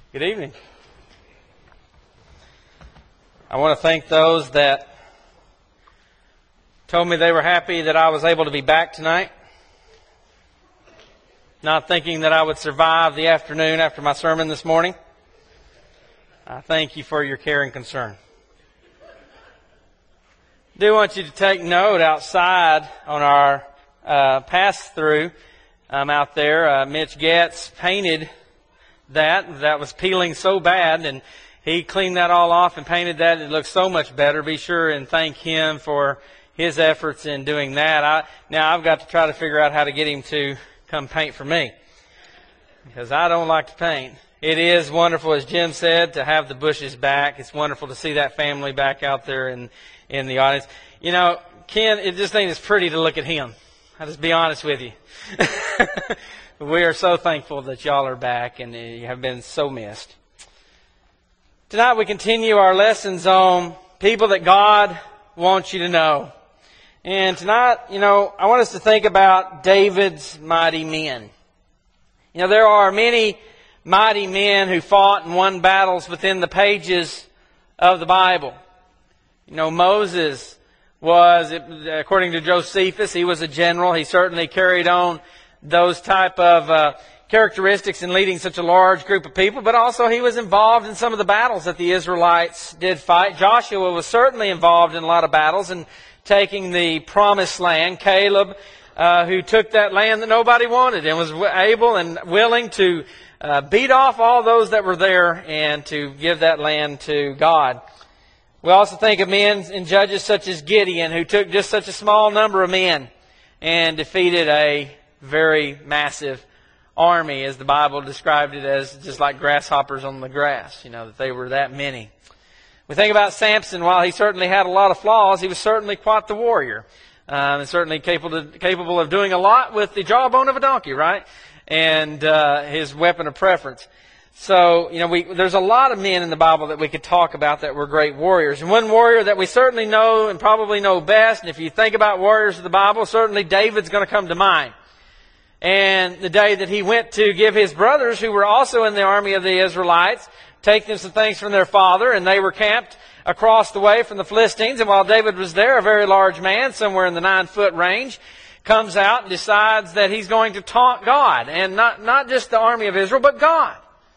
Good evening. I want to thank those that told me they were happy that I was able to be back tonight. Not thinking that I would survive the afternoon after my sermon this morning. I thank you for your care and concern. I do want you to take note outside on our pass-through out there. Mitch Getz painted that was peeling so bad, and he cleaned that all off and painted that. It looks so much better. Be sure and thank him for his efforts in doing that. Now I've got to try to figure out how to get him to come paint for me, because I don't like to paint. It is wonderful, as Jim said, to have the Bushes back. It's wonderful to see that family back out there in the audience. You know, Ken, it just ain't as pretty to look at him. I'll just be honest with you. We are so thankful that y'all are back, and you have been so missed. Tonight we continue our lessons on people that God wants you to know. And tonight, I want us to think about David's mighty men. There are many mighty men who fought and won battles within the pages of the Bible. Moses was, according to Josephus, he was a general. He certainly carried on those type of characteristics in leading such a large group of people, but also he was involved in some of the battles that the Israelites did fight. Joshua was certainly involved in a lot of battles and taking the promised land. Caleb, who took that land that nobody wanted and was able and willing to beat off all those that were there and to give that land to God. We also think of men in Judges such as Gideon, who took just such a small number of men and defeated a very massive army, as the Bible described it, as just like grasshoppers on the grass, that they were that many. We think about Samson. While he certainly had a lot of flaws, he was certainly quite the warrior. And certainly capable of doing a lot with the jawbone of a donkey, right? And his weapon of preference. So, there's a lot of men in the Bible that we could talk about that were great warriors. And one warrior that we certainly know and probably know best, and if you think about warriors of the Bible, certainly David's going to come to mind. And the day that he went to give his brothers, who were also in the army of the Israelites, take them some things from their father, and they were camped across the way from the Philistines. And while David was there, a very large man, somewhere in the 9-foot range, comes out and decides that he's going to taunt God. And not just the army of Israel, but God.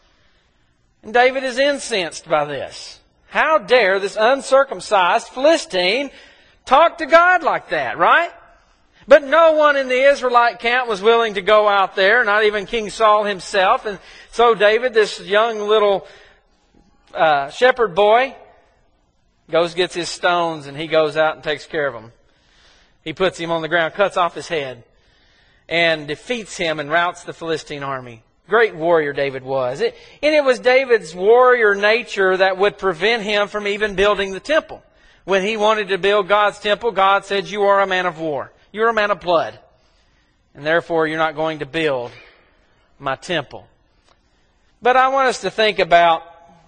And David is incensed by this. How dare this uncircumcised Philistine talk to God like that, right? But no one in the Israelite camp was willing to go out there, not even King Saul himself. And so David, this young little shepherd boy, gets his stones, and he goes out and takes care of him. He puts him on the ground, cuts off his head, and defeats him and routs the Philistine army. Great warrior David was. And it was David's warrior nature that would prevent him from even building the temple. When he wanted to build God's temple, God said, "You are a man of war. You're a man of blood. And therefore, you're not going to build my temple." But I want us to think about,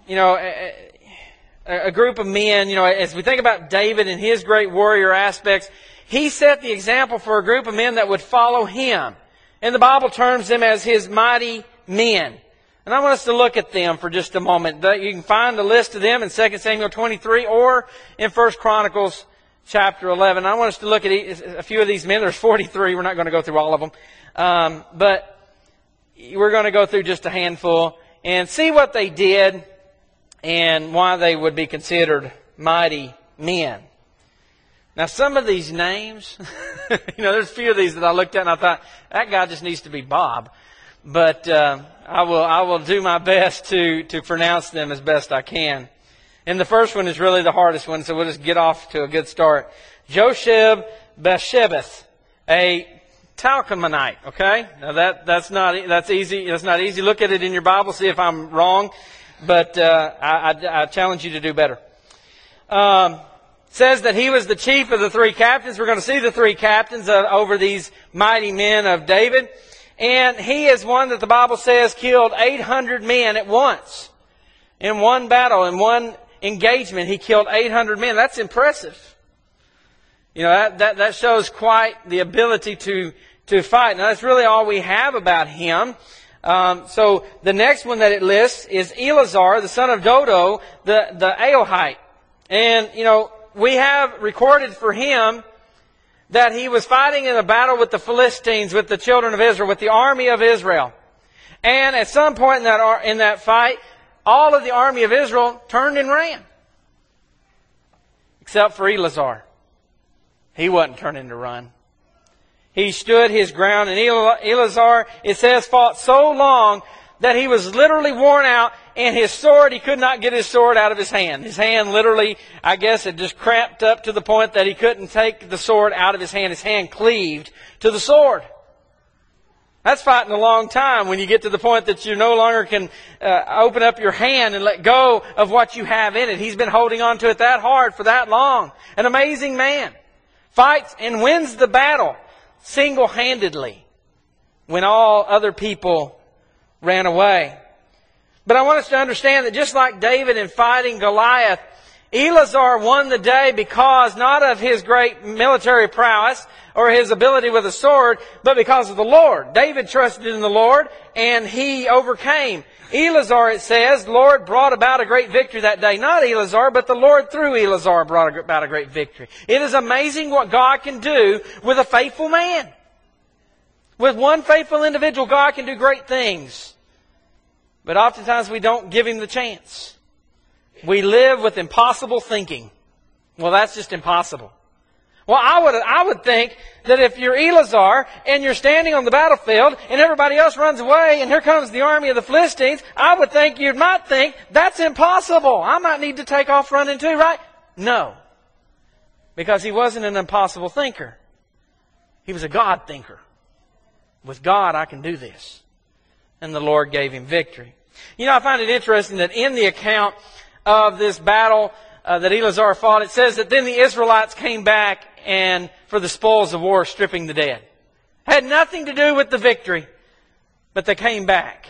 a group of men, as we think about David and his great warrior aspects, he set the example for a group of men that would follow him. And the Bible terms them as his mighty men. And I want us to look at them for just a moment. You can find a list of them in 2 Samuel 23 or in 1 Chronicles chapter 11. I want us to look at a few of these men. There's 43. We're not going to go through all of them. But we're going to go through just a handful and see what they did and why they would be considered mighty men. Now, some of these names, there's a few of these that I looked at and I thought, that guy just needs to be Bob. But I will do my best to pronounce them as best I can. And the first one is really the hardest one, so we'll just get off to a good start. Josheb-Basshebeth, a Talcamanite, okay? Now that's easy. That's not easy. Look at it in your Bible, see if I'm wrong. But I challenge you to do better. Says that he was the chief of the 3 captains. We're going to see the 3 captains over these mighty men of David. And he is one that the Bible says killed 800 men at once. In one battle, in one engagement, he killed 800 men. That's impressive. That shows quite the ability to fight. Now, that's really all we have about him. So the next one that it lists is Eleazar, the son of Dodo, the Ahohite. And, we have recorded for him that he was fighting in a battle with the Philistines, with the children of Israel, with the army of Israel. And at some point in that fight, all of the army of Israel turned and ran. Except for Eleazar. He wasn't turning to run. He stood his ground, and Eleazar, it says, fought so long that he was literally worn out, and his sword, he could not get his sword out of his hand. His hand literally, I guess, had just cramped up to the point that he couldn't take the sword out of his hand. His hand cleaved to the sword. That's fighting a long time when you get to the point that you no longer can open up your hand and let go of what you have in it. He's been holding on to it that hard for that long. An amazing man. Fights and wins the battle single-handedly when all other people ran away. But I want us to understand that just like David in fighting Goliath, Eleazar won the day because not of his great military prowess or his ability with a sword, but because of the Lord. David trusted in the Lord and he overcame. Eleazar, it says, the Lord brought about a great victory that day. Not Eleazar, but the Lord through Eleazar brought about a great victory. It is amazing what God can do with a faithful man. With one faithful individual, God can do great things. But oftentimes we don't give Him the chance. We live with impossible thinking. Well, that's just impossible. Well, I would think that if you're Eleazar and you're standing on the battlefield and everybody else runs away and here comes the army of the Philistines, I would think you might think, that's impossible. I might need to take off running too, right? No. Because he wasn't an impossible thinker. He was a God thinker. With God, I can do this. And the Lord gave him victory. I find it interesting that in the account of this battle that Eleazar fought, it says that then the Israelites came back and for the spoils of war, stripping the dead. Had nothing to do with the victory, but they came back.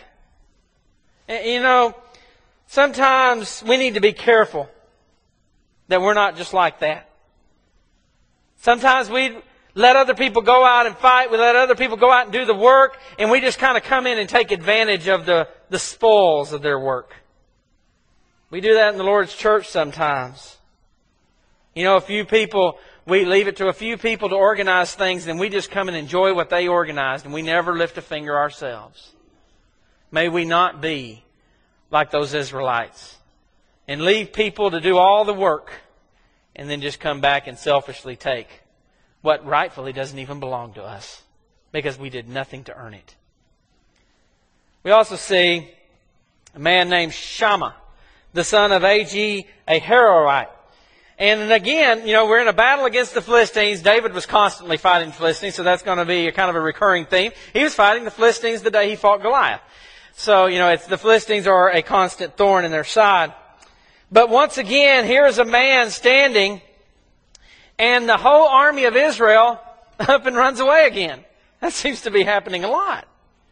Sometimes we need to be careful that we're not just like that. Sometimes we let other people go out and fight. We let other people go out and do the work. And we just kind of come in and take advantage of the spoils of their work. We do that in the Lord's church sometimes. A few people, we leave it to a few people to organize things, and we just come and enjoy what they organized, and we never lift a finger ourselves. May we not be like those Israelites and leave people to do all the work and then just come back and selfishly take what rightfully doesn't even belong to us because we did nothing to earn it. We also see a man named Shammah, the son of Ag, a Hararite. And again, we're in a battle against the Philistines. David was constantly fighting the Philistines, so that's going to be a kind of a recurring theme. He was fighting the Philistines the day he fought Goliath. So, the Philistines are a constant thorn in their side. But once again, here is a man standing, and the whole army of Israel up and runs away again. That seems to be happening a lot.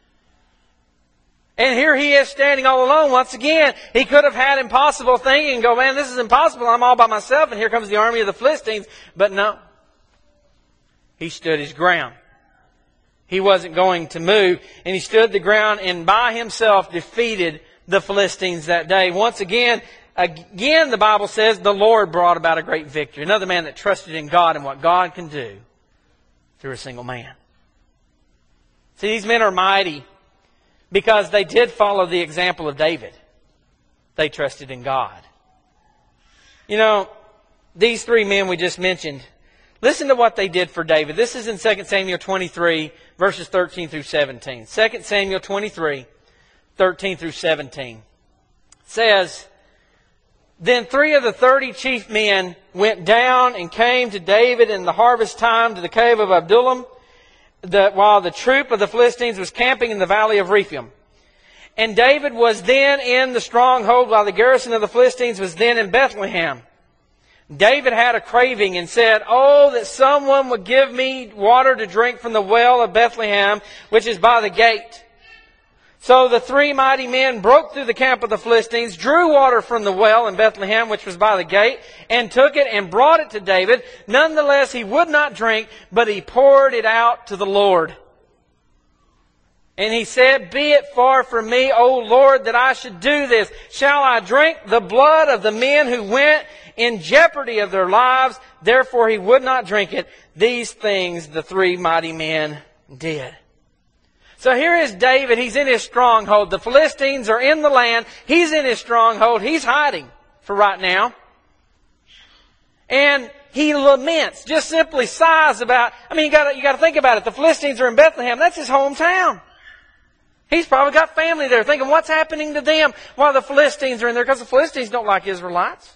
And here he is standing all alone. Once again, he could have had impossible thinking and go, man, this is impossible. I'm all by myself. And here comes the army of the Philistines. But no. He stood his ground. He wasn't going to move. And he stood the ground and by himself defeated the Philistines that day. Once again, the Bible says the Lord brought about a great victory. Another man that trusted in God and what God can do through a single man. See, these men are mighty because they did follow the example of David. They trusted in God. These three men we just mentioned, listen to what they did for David. This is in 2 Samuel 23, verses 13 through 17. 2 Samuel 23, 13 through 17. It says, then 3 of the 30 chief men went down and came to David in the harvest time to the cave of Adullam, while the troop of the Philistines was camping in the valley of Rephaim. And David was then in the stronghold while the garrison of the Philistines was then in Bethlehem. David had a craving and said, oh, that someone would give me water to drink from the well of Bethlehem, which is by the gate. So the 3 mighty men broke through the camp of the Philistines, drew water from the well in Bethlehem, which was by the gate, and took it and brought it to David. Nonetheless, he would not drink, but he poured it out to the Lord. And he said, "Be it far from me, O Lord, that I should do this. Shall I drink the blood of the men who went in jeopardy of their lives?" Therefore he would not drink it. These things the three mighty men did. So here is David. He's in his stronghold. The Philistines are in the land. He's in his stronghold. He's hiding for right now. And he laments, just simply sighs about, you got to think about it. The Philistines are in Bethlehem. That's his hometown. He's probably got family there thinking, what's happening to them while the Philistines are in there? Because the Philistines don't like Israelites.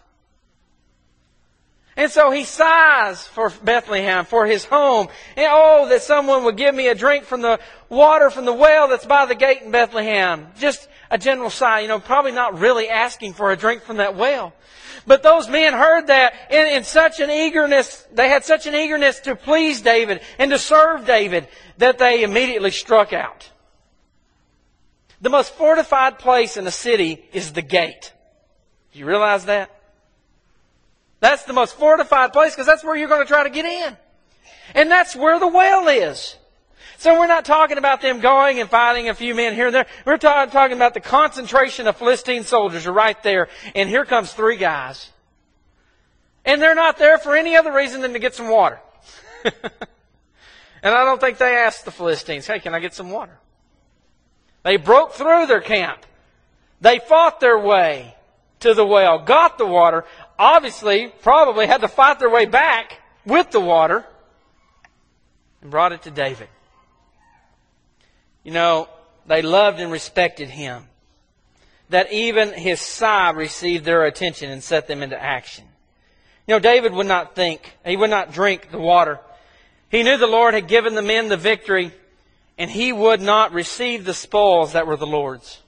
And so he sighs for Bethlehem, for his home. And that someone would give me a drink from the water from the well that's by the gate in Bethlehem. Just a general sigh, probably not really asking for a drink from that well. But those men heard that in such an eagerness, they had such an eagerness to please David and to serve David that they immediately struck out. The most fortified place in a city is the gate. Do you realize that? That's the most fortified place because that's where you're going to try to get in. And that's where the well is. So we're not talking about them going and fighting a few men here and there. We're talking about the concentration of Philistine soldiers are right there. And here comes three guys. And they're not there for any other reason than to get some water. And I don't think they asked the Philistines, "Hey, can I get some water?" They broke through their camp. They fought their way to the well, got the water, obviously, probably had to fight their way back with the water, and brought it to David. They loved and respected him. That even his sigh received their attention and set them into action. David would not think, he would not drink the water. He knew the Lord had given the men the victory, and he would not receive the spoils that were the Lord's.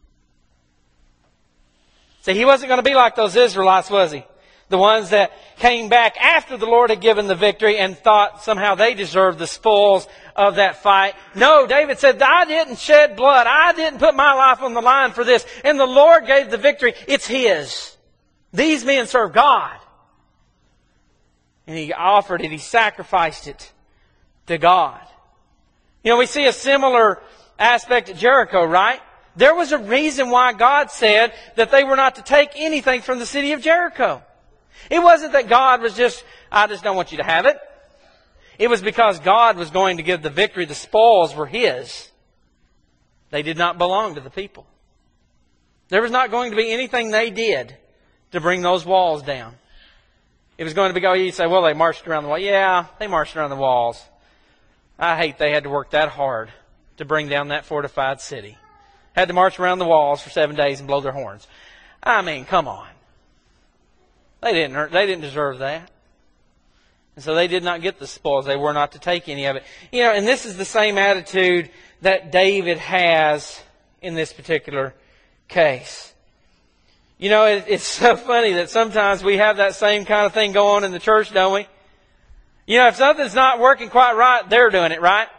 See, he wasn't going to be like those Israelites, was he? The ones that came back after the Lord had given the victory and thought somehow they deserved the spoils of that fight. No, David said, "I didn't shed blood. I didn't put my life on the line for this. And the Lord gave the victory. It's His. These men serve God." And he offered it. He sacrificed it to God. We see a similar aspect at Jericho, right? There was a reason why God said that they were not to take anything from the city of Jericho. It wasn't that God was "I just don't want you to have it." It was because God was going to give the victory. The spoils were His. They did not belong to the people. There was not going to be anything they did to bring those walls down. It was going to be, you say, "Well, they marched around the wall." Yeah, they marched around the walls. I hate they had to work that hard to bring down that fortified city. Had to march around the walls for 7 days and blow their horns. Come on. They didn't deserve that. And so they did not get the spoils. They were not to take any of it. And this is the same attitude that David has in this particular case. It's so funny that sometimes we have that same kind of thing go on in the church, don't we? If something's not working quite right, they're doing it, right?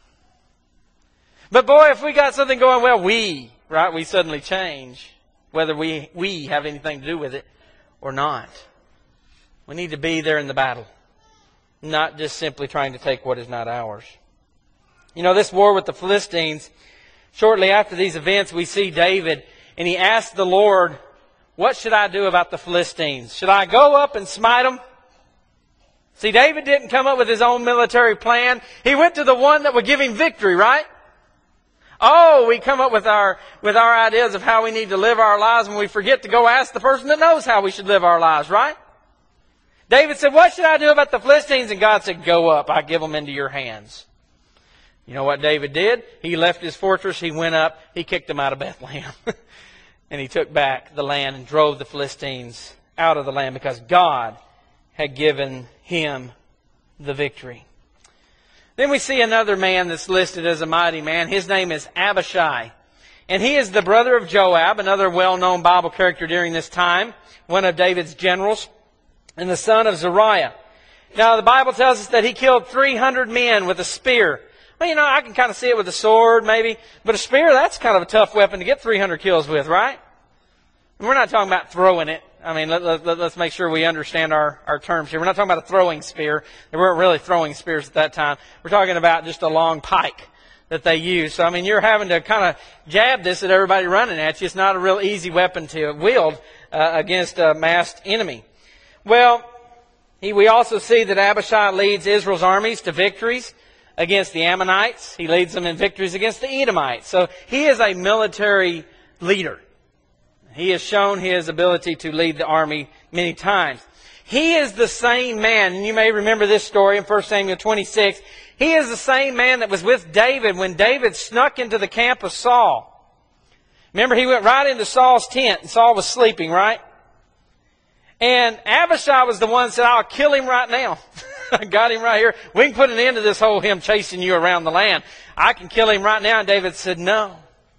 But boy, if we got something going well, we suddenly change, whether we have anything to do with it or not. We need to be there in the battle, not just simply trying to take what is not ours. This war with the Philistines, shortly after these events, we see David, and he asked the Lord, "What should I do about the Philistines? Should I go up and smite them?" See, David didn't come up with his own military plan. He went to the one that would give him victory, right? We come up with our ideas of how we need to live our lives when we forget to go ask the person that knows how we should live our lives, right? David said, "What should I do about the Philistines?" And God said, "Go up. I give them into your hands." You know what David did? He left his fortress. He went up. He kicked them out of Bethlehem. And he took back the land and drove the Philistines out of the land because God had given him the victory. Then we see another man that's listed as a mighty man. His name is Abishai. And he is the brother of Joab, another well-known Bible character during this time, one of David's generals, and the son of Zeruiah. Now, the Bible tells us that he killed 300 men with a spear. Well, I can kind of see it with a sword, maybe. But a spear, that's kind of a tough weapon to get 300 kills with, right? And we're not talking about throwing it. Let's make sure we understand our terms here. We're not talking about a throwing spear. They weren't really throwing spears at that time. We're talking about just a long pike that they use. So, I mean, you're having to kind of jab this at everybody running at you. It's not a real easy weapon to wield against a masked enemy. Well, we also see that Abishai leads Israel's armies to victories against the Ammonites. He leads them in victories against the Edomites. So he is a military leader. He has shown his ability to lead the army many times. He is the same man, and you may remember this story in 1 Samuel 26. He is the same man that was with David when David snuck into the camp of Saul. Remember, he went right into Saul's tent, and Saul was sleeping, right? And Abishai was the one that said, I'll kill him right now. I got him right here. We can put an end to this whole him chasing you around the land. I can kill him right now. And David said, no.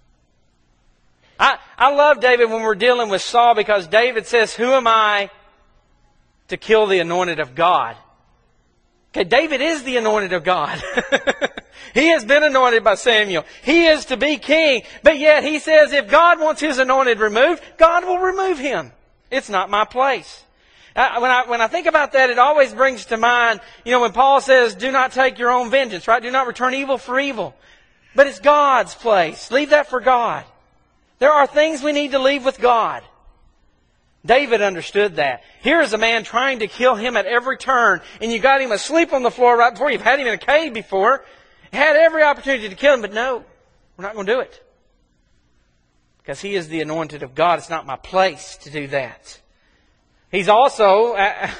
I love David when we're dealing with Saul, because David says, who am I to kill the anointed of God? Okay, David is the anointed of God. He has been anointed by Samuel. He is to be king. But yet he says if God wants his anointed removed, God will remove him. It's not my place. When I think about that, it always brings to mind, when Paul says, do not take your own vengeance, right? Do not return evil for evil. But it's God's place. Leave that for God. There are things we need to leave with God. David understood that. Here is a man trying to kill him at every turn, and you got him asleep on the floor right before. You've had him in a cave before. Had every opportunity to kill him, but no, we're not going to do it. Because he is the anointed of God. It's not my place to do that. He's also,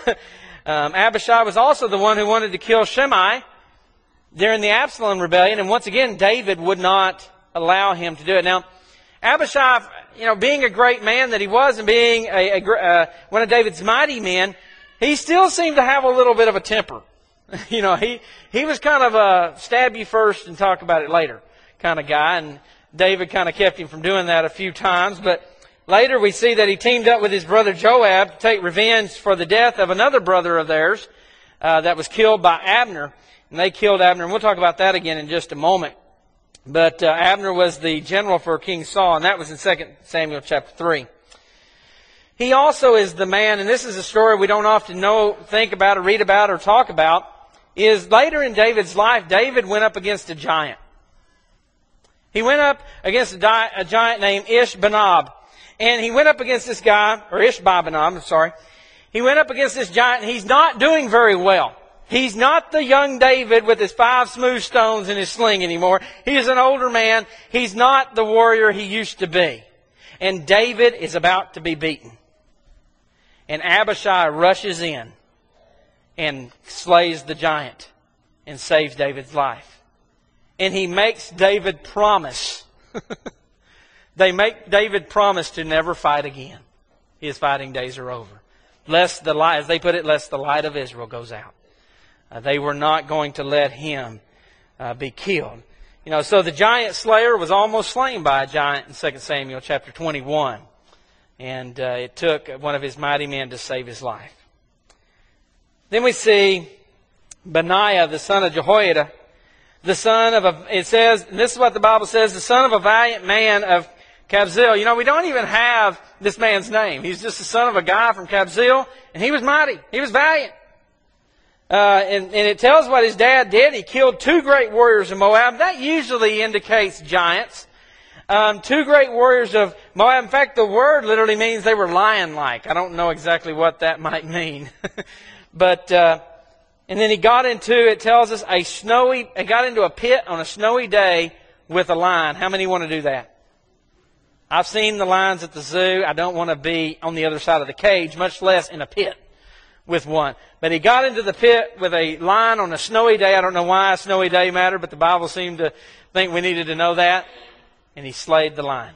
Abishai was also the one who wanted to kill Shimei during the Absalom rebellion. And once again, David would not allow him to do it. Now, Abishai, being a great man that he was, and being one of David's mighty men, he still seemed to have a little bit of a temper. He was kind of a stab you first and talk about it later kind of guy. And David kind of kept him from doing that a few times. But later we see that he teamed up with his brother Joab to take revenge for the death of another brother of theirs that was killed by Abner. And they killed Abner. And we'll talk about that again in just a moment. But Abner was the general for King Saul, and that was in 2 Samuel chapter 3. He also is the man, and this is a story we don't often think about or read about or talk about, is later in David's life, David went up against a giant. He went up against a giant named Ishbanob. And he went up against this guy, or Ishbanob, I'm sorry. He went up against this giant, and he's not doing very well. He's not the young David with his 5 smooth stones in his sling anymore. He's an older man. He's not the warrior he used to be. And David is about to be beaten. And Abishai rushes in and slays the giant and saves David's life. And he makes David promise. They make David promise to never fight again. His fighting days are over. Lest the light, as they put it, lest the light of Israel goes out. They were not going to let him be killed. So the giant slayer was almost slain by a giant in 2 Samuel chapter 21. And it took one of his mighty men to save his life. Then we see Benaiah, the son of Jehoiada, the son of it says, and this is what the Bible says, the son of a valiant man of Kabzeel. We don't even have this man's name. He's just the son of a guy from Kabzeel, and he was mighty. He was valiant. And it tells what his dad did. He killed 2 great warriors of Moab. That usually indicates giants. 2 great warriors of Moab. In fact, the word literally means they were lion-like. I don't know exactly what that might mean. But, and then he got into, it tells us, he got into a pit on a snowy day with a lion. How many want to do that? I've seen the lions at the zoo. I don't want to be on the other side of the cage, much less in a pit with one. But he got into the pit with a lion on a snowy day. I don't know why a snowy day mattered, but the Bible seemed to think we needed to know that. And he slayed the lion.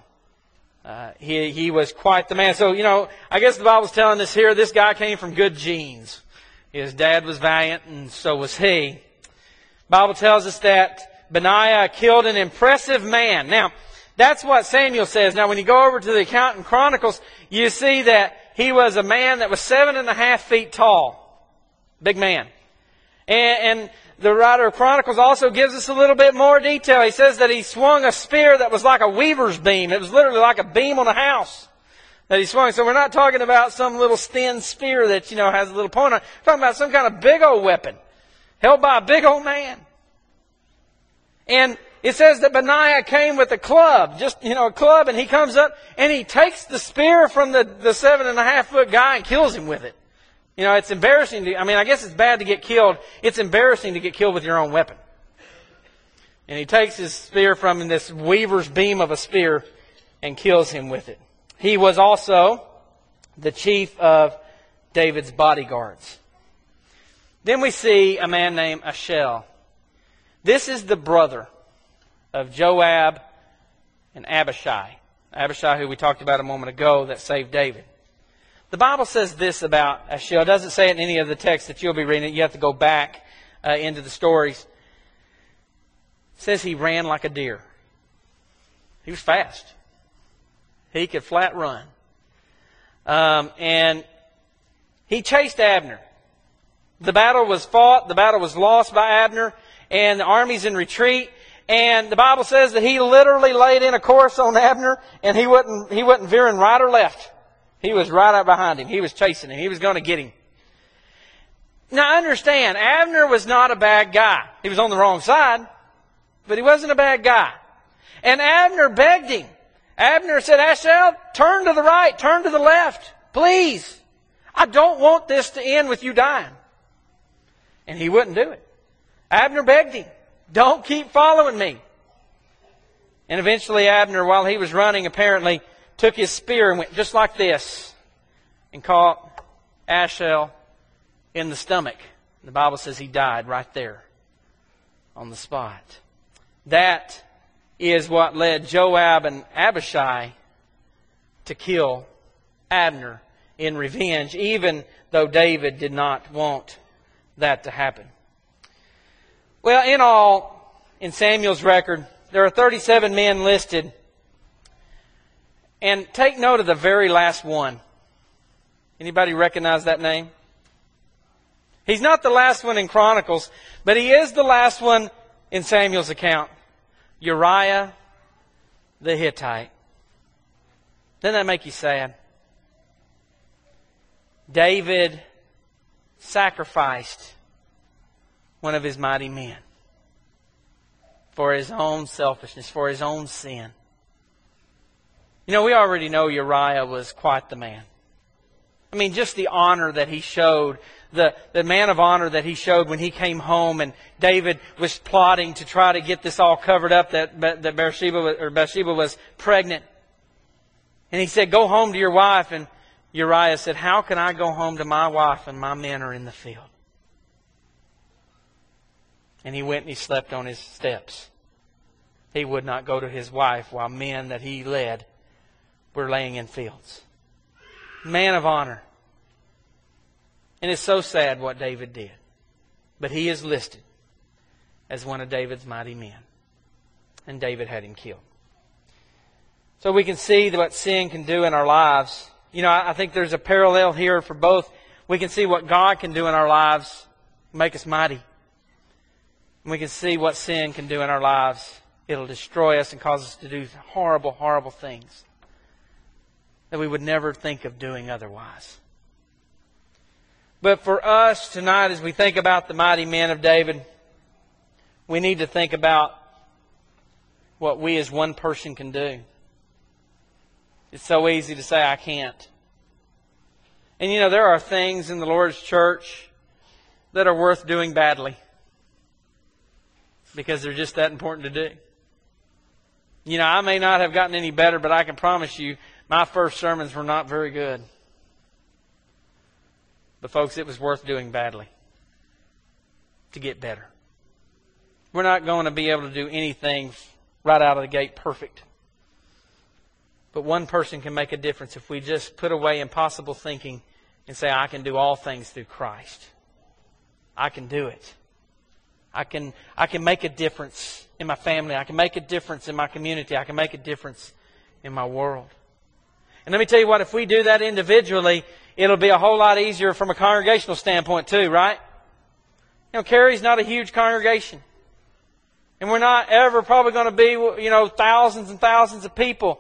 He was quite the man. So, I guess the Bible's telling us here, this guy came from good genes. His dad was valiant, and so was he. The Bible tells us that Benaiah killed an impressive man. Now, that's what Samuel says. Now, when you go over to the account in Chronicles, you see that he was a man that was 7.5 feet tall. Big man. And the writer of Chronicles also gives us a little bit more detail. He says that he swung a spear that was like a weaver's beam. It was literally like a beam on a house that he swung. So we're not talking about some little thin spear that, has a little point on it. We're talking about some kind of big old weapon held by a big old man. And it says that Benaiah came with a club, a club, and he comes up and he takes the spear from the 7.5-foot guy and kills him with it. It's embarrassing I guess it's bad to get killed. It's embarrassing to get killed with your own weapon. And he takes his spear from him, this weaver's beam of a spear, and kills him with it. He was also the chief of David's bodyguards. Then we see a man named Ashel. This is the brother of Joab and Abishai. Abishai, who we talked about a moment ago, that saved David. The Bible says this about Ashel. It doesn't say it in any of the texts that you'll be reading. You have to go back into the stories. It says he ran like a deer. He was fast. He could flat run. And he chased Abner. The battle was fought. The battle was lost by Abner. And the army's in retreat. And the Bible says that he literally laid in a course on Abner. And he wasn't veering right or left. He was right up behind him. He was chasing him. He was going to get him. Now understand, Abner was not a bad guy. He was on the wrong side. But he wasn't a bad guy. And Abner begged him. Abner said, Ashel, turn to the right, turn to the left. Please. I don't want this to end with you dying. And he wouldn't do it. Abner begged him, don't keep following me. And eventually Abner, while he was running, apparently took his spear and went just like this and caught Ashel in the stomach. The Bible says he died right there on the spot. That is what led Joab and Abishai to kill Abner in revenge, even though David did not want that to happen. Well, in all, in Samuel's record, there are 37 men listed. And take note of the very last one. Anybody recognize that name? He's not the last one in Chronicles, but he is the last one in Samuel's account. Uriah the Hittite. Doesn't that make you sad? David sacrificed one of his mighty men for his own selfishness, for his own sin. We already know Uriah was quite the man. Just the honor that he showed, the man of honor that he showed when he came home and David was plotting to try to get this all covered up, that Bathsheba was pregnant. And he said, go home to your wife. And Uriah said, how can I go home to my wife and my men are in the field? And he went and he slept on his steps. He would not go to his wife while men that he led were laying in fields. Man of honor. And it's so sad what David did. But he is listed as one of David's mighty men. And David had him killed. So we can see what sin can do in our lives. I think there's a parallel here for both. We can see what God can do in our lives, make us mighty. And we can see what sin can do in our lives. It'll destroy us and cause us to do horrible, horrible things that we would never think of doing otherwise. But for us tonight, as we think about the mighty men of David, we need to think about what we as one person can do. It's so easy to say, I can't. And there are things in the Lord's church that are worth doing badly because they're just that important to do. I may not have gotten any better, but I can promise you, my first sermons were not very good. But folks, it was worth doing badly to get better. We're not going to be able to do anything right out of the gate perfect. But one person can make a difference if we just put away impossible thinking and say, I can do all things through Christ. I can do it. I can make a difference in my family. I can make a difference in my community. I can make a difference in my world. And let me tell you what, if we do that individually, it'll be a whole lot easier from a congregational standpoint too, right? Cary's not a huge congregation. And we're not ever probably going to be, thousands and thousands of people.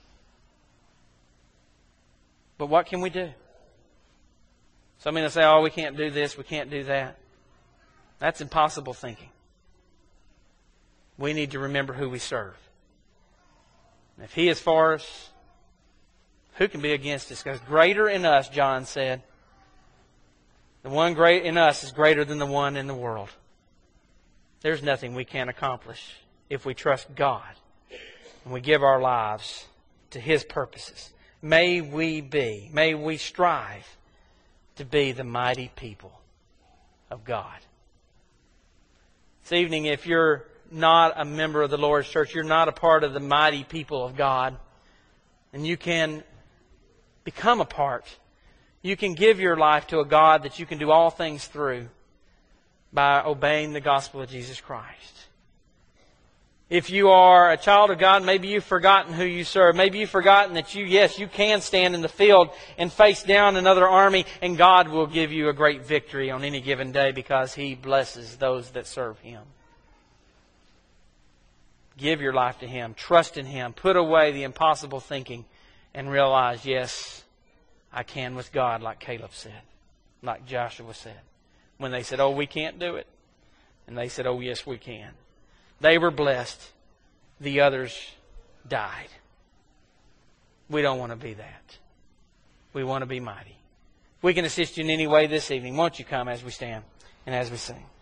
But what can we do? Some will say, we can't do this, we can't do that. That's impossible thinking. we need to remember who we serve. And if He is for us, who can be against us? Because greater in us, John said, the one great in us is greater than the one in the world. There's nothing we can't accomplish if we trust God and we give our lives to His purposes. May we strive to be the mighty people of God. This evening, if you're not a member of the Lord's church, you're not a part of the mighty people of God, and you can become a part. You can give your life to a God that you can do all things through by obeying the gospel of Jesus Christ. If you are a child of God, maybe you've forgotten who you serve. Maybe you've forgotten that you can stand in the field and face down another army, and God will give you a great victory on any given day because He blesses those that serve Him. Give your life to Him. Trust in Him. Put away the impossible thinking and realize, yes, I can with God, like Caleb said, like Joshua said. When they said, oh, we can't do it. And they said, oh, yes, we can. They were blessed. The others died. We don't want to be that. We want to be mighty. If we can assist you in any way this evening, won't you come as we stand and as we sing?